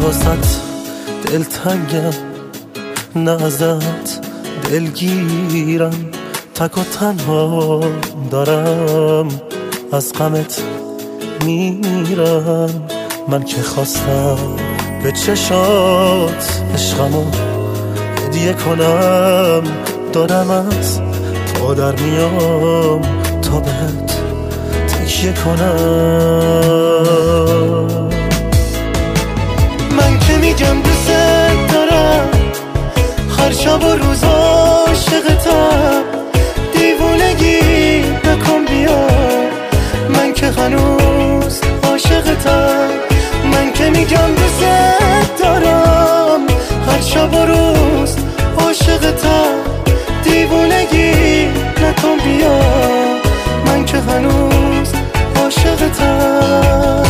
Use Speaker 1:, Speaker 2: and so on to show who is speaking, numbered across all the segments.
Speaker 1: واسط دلتنگم، نه ازت دلگیرم، تک و تنها دارم از غمت میرم. من که خواستم به چشات عشقمو هدیه کنم، دارم از پا در میام تا بهت تکیه کنم.
Speaker 2: من که میگم دوست دارم، هر شب و روز عاشقتم، دیوونگی نکن بیا، من که هنوز عاشقتم. من که میگم دوست دارم، هر شب و روز عاشقتم، دیوونگی نکن بیا، من که هنوز عاشقتم.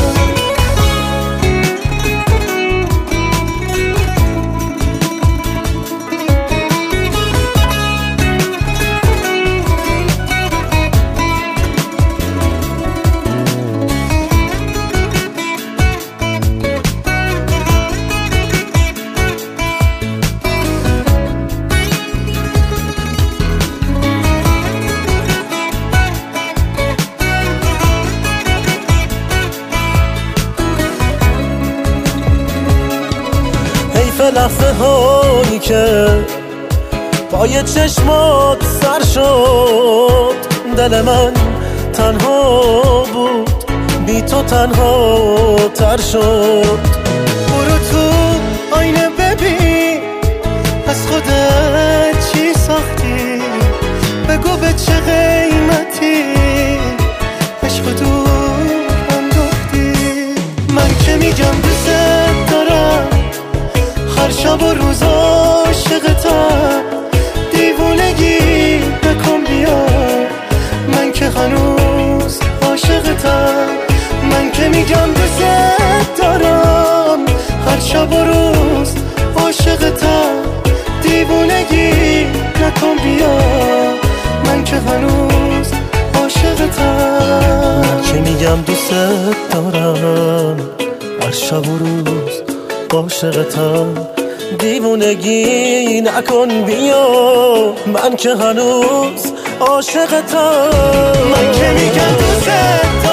Speaker 1: لحظه هایی که با یه چشمات سر شد، دل من تنها بود، بی تو تنها تر شد.
Speaker 2: برو تو آینه ببین از خودت چی ساختی، بگو به چه قیمتی عشق دور انداختی. من که میگم دوست دارم، هر شب و روز عاشقتم، دیوونگی نکن بیا، من که هنوز عاشقتم. من که میگم دوست دارم، هر شب و روز عاشقتم، دیوونگی نکن بیا، من که هنوز عاشقتم.
Speaker 1: من که میگم دوست دارم، هر شب و روز عاشقتم، دیوونگی نکن بیا، من که هنوز عاشقتم.
Speaker 2: من که میگم دوست